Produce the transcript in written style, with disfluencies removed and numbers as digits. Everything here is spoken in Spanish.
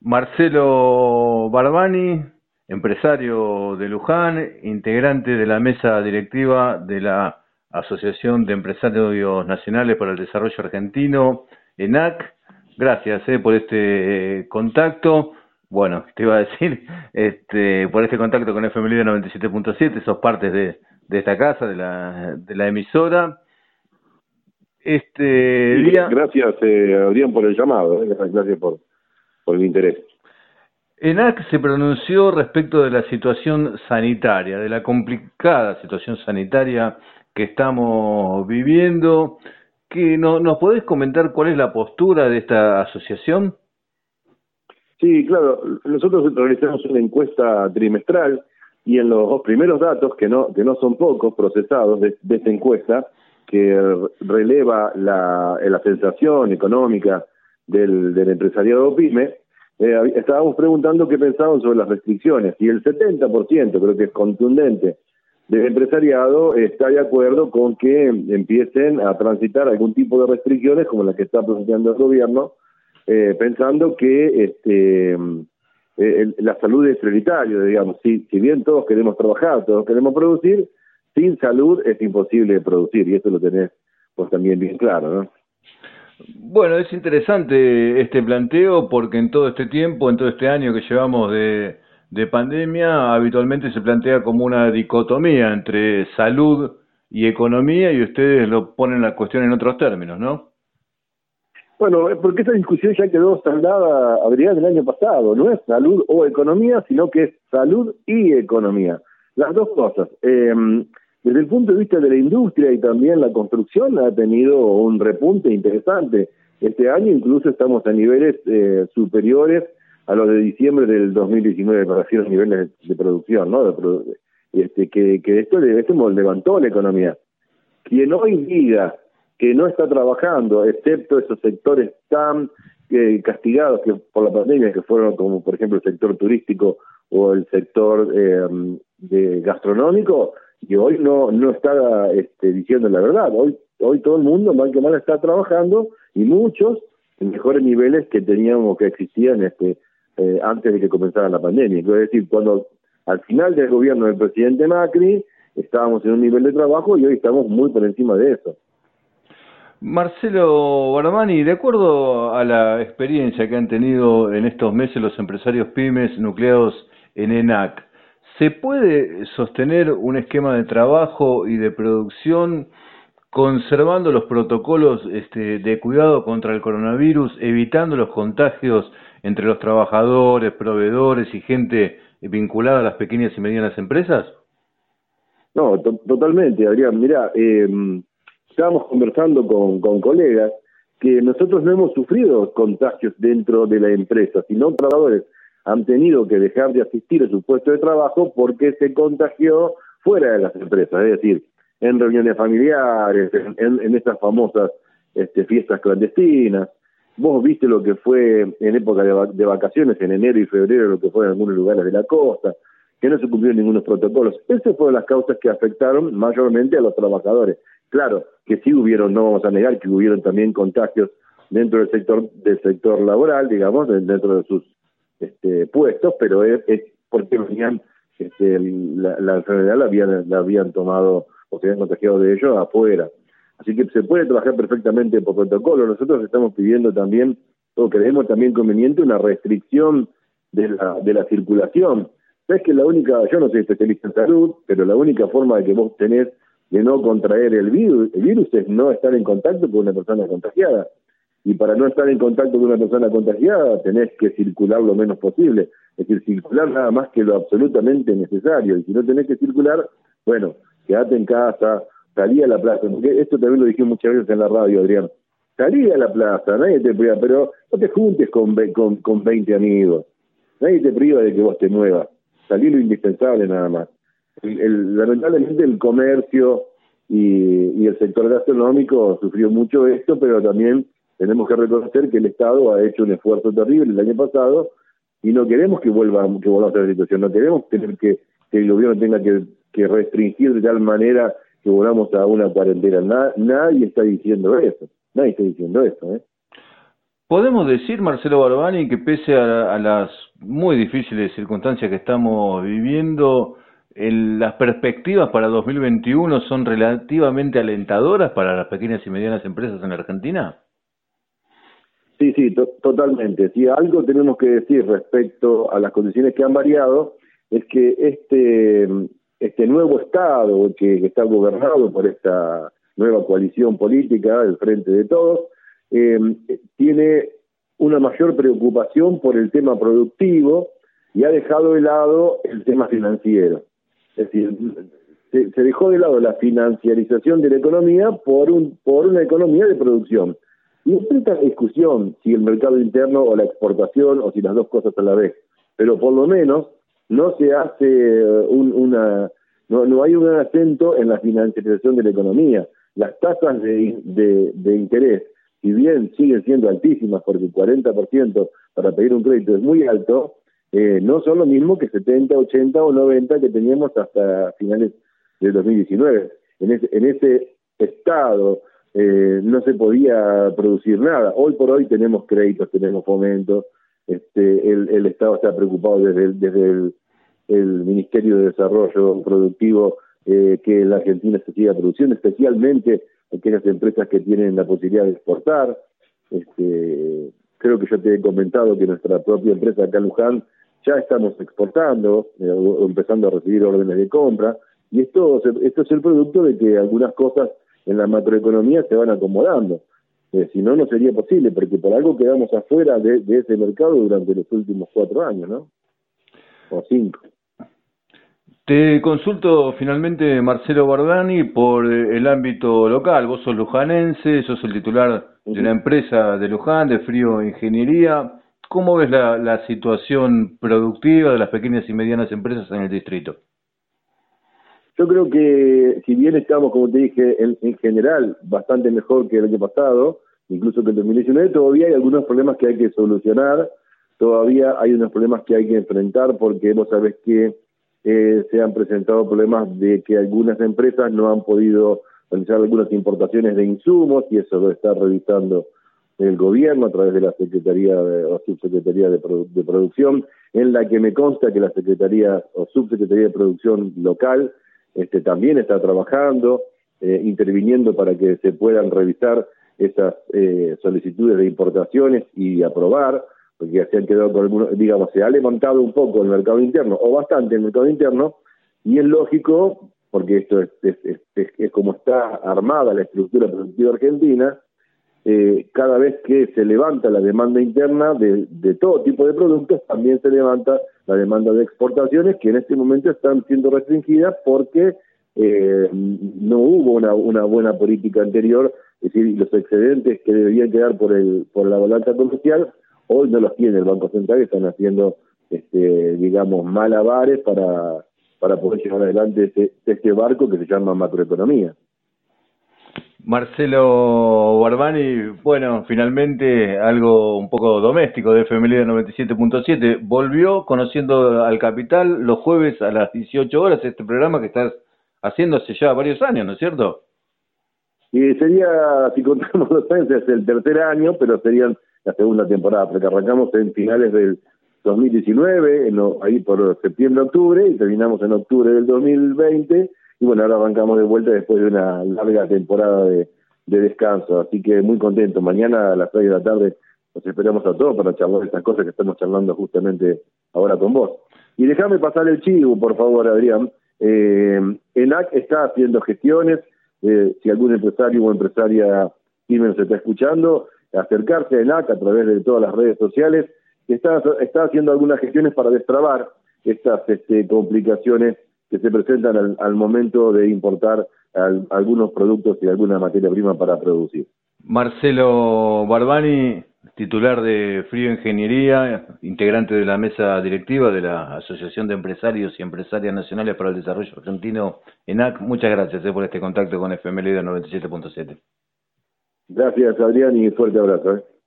Marcelo Barbani, empresario de Luján, integrante de la mesa directiva de la Asociación de Empresarios Nacionales para el Desarrollo Argentino, ENAC. Gracias por este contacto. Bueno, te iba a decir, por este contacto con FM Libre 97.7, sos parte de esta casa, de la emisora. Gracias, Adrián, por el llamado. Gracias por el interés. ENAC se pronunció respecto de la situación sanitaria, de la complicada situación sanitaria que estamos viviendo. ¿Nos podés comentar cuál es la postura de esta asociación? Sí, claro. Nosotros realizamos una encuesta trimestral y en los primeros datos, que no son pocos, procesados de esta encuesta, que releva la sensación económica del empresariado PYME, estábamos preguntando qué pensaban sobre las restricciones, y el 70%, creo que es contundente, del empresariado está de acuerdo con que empiecen a transitar algún tipo de restricciones como las que está planteando el gobierno, pensando que la salud es prioritario, digamos. Si bien todos queremos trabajar, todos queremos producir, sin salud es imposible producir, y eso lo tenés pues también bien claro, ¿no? Bueno, es interesante este planteo porque en todo este tiempo, en todo este año que llevamos de pandemia, habitualmente se plantea como una dicotomía entre salud y economía, y ustedes lo ponen la cuestión en otros términos, ¿no? Bueno, porque esa discusión ya quedó saldada, Adrián, el año pasado. No es salud o economía, sino que es salud y economía. Las dos cosas. Desde el punto de vista de la industria y también la construcción ha tenido un repunte interesante. Este año incluso estamos a niveles superiores a los de diciembre del 2019, para decir los niveles de producción, ¿no? Que esto levantó la economía. Quien hoy diga que no está trabajando, excepto esos sectores tan castigados que por la pandemia, que fueron como por ejemplo el sector turístico o el sector gastronómico, y hoy no está diciendo la verdad. Hoy todo el mundo, mal que mal, está trabajando, y muchos en mejores niveles que teníamos, que existían antes de que comenzara la pandemia. Es decir, cuando al final del gobierno del presidente Macri estábamos en un nivel de trabajo y hoy estamos muy por encima de eso. Marcelo Barbani, de acuerdo a la experiencia que han tenido en estos meses los empresarios pymes nucleados en ENAC, ¿se puede sostener un esquema de trabajo y de producción conservando los protocolos de cuidado contra el coronavirus, evitando los contagios entre los trabajadores, proveedores y gente vinculada a las pequeñas y medianas empresas? No, totalmente, Adrián. Mirá, estábamos conversando con colegas que nosotros no hemos sufrido contagios dentro de la empresa, sino trabajadores han tenido que dejar de asistir a su puesto de trabajo porque se contagió fuera de las empresas, es decir, en reuniones familiares, en estas famosas fiestas clandestinas. Vos viste lo que fue en época de vacaciones, en enero y febrero, lo que fue en algunos lugares de la costa, que no se cumplieron ningunos protocolos. Esas fueron las causas que afectaron mayormente a los trabajadores. Claro que sí hubieron, no vamos a negar que hubieron también contagios dentro del sector laboral, digamos, dentro de sus puestos, pero es porque venían la enfermedad la habían tomado o se habían contagiado de ellos afuera. Así que se puede trabajar perfectamente por protocolo. Nosotros estamos pidiendo también, o creemos también conveniente, una restricción de la circulación. Sabes que yo no soy especialista en salud, pero la única forma de que vos tenés de no contraer el virus es no estar en contacto con una persona contagiada. Y para no estar en contacto con una persona contagiada tenés que circular lo menos posible, es decir, circular nada más que lo absolutamente necesario, y si no tenés que circular, bueno, quedate en casa, salí a la plaza, porque esto también lo dijimos muchas veces en la radio, Adrián, salí a la plaza, nadie te priva, pero no te juntes con 20 amigos, nadie te priva de que vos te muevas, salí lo indispensable nada más. Lamentablemente el comercio y el sector gastronómico sufrió mucho esto, pero también tenemos que reconocer que el Estado ha hecho un esfuerzo terrible el año pasado y no queremos que vuelva a ser la situación, no queremos tener que el gobierno tenga que restringir de tal manera que volvamos a una cuarentena. Nadie está diciendo eso, ¿Podemos decir, Marcelo Barbani, que pese a las muy difíciles circunstancias que estamos viviendo, las perspectivas para 2021 son relativamente alentadoras para las pequeñas y medianas empresas en la Argentina? Sí, sí, totalmente. Si algo tenemos que decir respecto a las condiciones que han variado, es que este nuevo Estado que está gobernado por esta nueva coalición política, el Frente de Todos, eh, tiene una mayor preocupación por el tema productivo y ha dejado de lado el tema financiero. Es decir, se dejó de lado la financiarización de la economía por una economía de producción. Y no está en discusión si el mercado interno o la exportación o si las dos cosas a la vez, pero por lo menos no se hace no hay un acento en la financiarización de la economía. Las tasas de interés, si bien siguen siendo altísimas, porque el 40% para pedir un crédito es muy alto, no son lo mismo que 70, 80 o 90 que teníamos hasta finales del 2019. En ese estado no se podía producir nada. Hoy por hoy tenemos créditos, tenemos fomento, el Estado está preocupado desde el Ministerio de Desarrollo Productivo que la Argentina se siga produciendo, especialmente aquellas empresas que tienen la posibilidad de exportar. Creo que yo te he comentado que nuestra propia empresa acá en Luján ya estamos exportando, empezando a recibir órdenes de compra, y esto es el producto de que algunas cosas en la macroeconomía se van acomodando. Si no, no sería posible, porque por algo quedamos afuera de ese mercado durante los últimos 4 años, ¿no? O 5. Te consulto finalmente, Marcelo Barbani, por el ámbito local. Vos sos lujanense, sos el titular de una empresa de Luján, de Frío Ingeniería. ¿Cómo ves la situación productiva de las pequeñas y medianas empresas en el distrito? Yo creo que si bien estamos, como te dije, en general bastante mejor que el año pasado, incluso que el 2019, todavía hay algunos problemas que hay que solucionar, todavía hay unos problemas que hay que enfrentar, porque vos sabés que se han presentado problemas de que algunas empresas no han podido realizar algunas importaciones de insumos, y eso lo está revisando el gobierno a través de la Secretaría o Subsecretaría de Producción, en la que me consta que la Secretaría o Subsecretaría de Producción local también está trabajando, interviniendo para que se puedan revisar esas solicitudes de importaciones y aprobar, porque se han quedado con algunos, digamos, se ha levantado un poco el mercado interno, o bastante el mercado interno, y es lógico, porque esto es como está armada la estructura productiva argentina. Cada vez que se levanta la demanda interna de todo tipo de productos, también se levanta la demanda de exportaciones, que en este momento están siendo restringidas porque no hubo una buena política anterior. Es decir, los excedentes que debían quedar por la balanza comercial, hoy no los tiene el Banco Central, están haciendo, digamos, malabares para poder llevar adelante este barco que se llama macroeconomía. Marcelo Barbani, bueno, finalmente algo un poco doméstico de Efeméride 97.7. Volvió Conociendo al Capital los jueves a las 18 horas, este programa que estás haciendo hace ya varios años, ¿no es cierto? Y sería, si contamos los años, es el tercer año, pero serían la segunda temporada, porque arrancamos en finales del 2019, ahí por septiembre-octubre, y terminamos en octubre del 2020, y bueno, ahora arrancamos de vuelta después de una larga temporada de descanso, así que muy contento. Mañana a las 6 de la tarde nos esperamos a todos para charlar estas cosas que estamos charlando justamente ahora con vos. Y déjame pasar el chivo, por favor, Adrián. ENAC está haciendo gestiones, si algún empresario o empresaria pyme se está escuchando, acercarse a ENAC a través de todas las redes sociales. Está haciendo algunas gestiones para destrabar estas complicaciones que se presentan al momento de importar algunos productos y alguna materia prima para producir. Marcelo Barbani, titular de Frío Ingeniería, integrante de la mesa directiva de la Asociación de Empresarios y Empresarias Nacionales para el Desarrollo Argentino, ENAC. Muchas gracias por este contacto con Efeméride 97.7. Gracias, Adrián, y fuerte abrazo.